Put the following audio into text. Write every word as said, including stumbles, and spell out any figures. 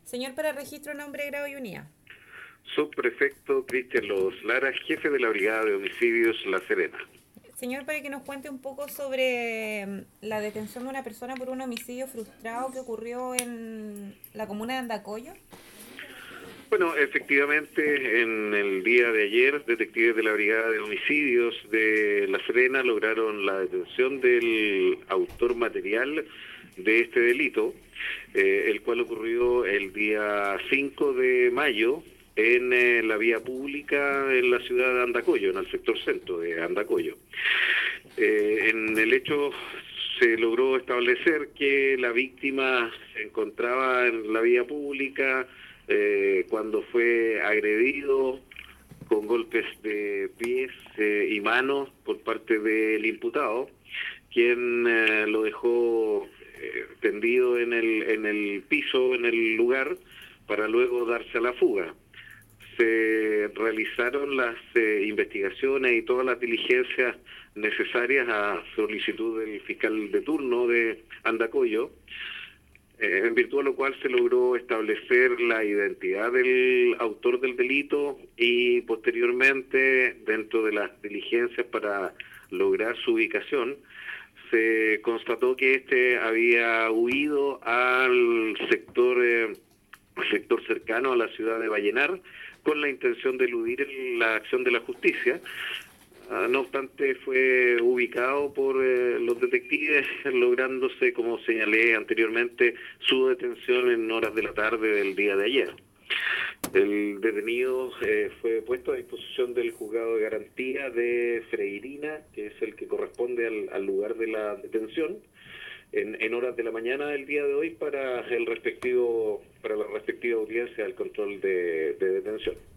Señor, para registro, nombre, grado y unidad. Subprefecto Cristian Lodos Lara, jefe de la Brigada de Homicidios La Serena. Señor, para que nos cuente un poco sobre mm, la detención de una persona por un homicidio frustrado que ocurrió en la comuna de Andacollo. Bueno, efectivamente, en el día de ayer, detectives de la Brigada de Homicidios de La Serena lograron la detención del autor material de este delito, eh, el cual ocurrió el día cinco de mayo en eh, la vía pública en la ciudad de Andacollo, en el sector centro de Andacollo. Eh, en el hecho se logró establecer que la víctima se encontraba en la vía pública eh, cuando fue agredido con golpes de pies eh, y manos por parte del imputado, quien eh, lo dejó eh, tendido en el, en el piso, en el lugar, para luego darse a la fuga. Se realizaron las eh, investigaciones y todas las diligencias necesarias a solicitud del fiscal de turno de Andacollo, eh, en virtud de lo cual se logró establecer la identidad del autor del delito y posteriormente, dentro de las diligencias para lograr su ubicación, se constató que este había huido al sector eh, sector cercano a la ciudad de Vallenar con la intención de eludir la acción de la justicia. Uh, no obstante, fue ubicado por eh, los detectives, lográndose, como señalé anteriormente, su detención en horas de la tarde del día de ayer. El detenido eh, fue puesto a disposición del juzgado de garantía de Freirina, que es el que corresponde al, al lugar de la detención, en, en horas de la mañana del día de hoy para el respectivo para la respectiva audiencia del control de, de detención.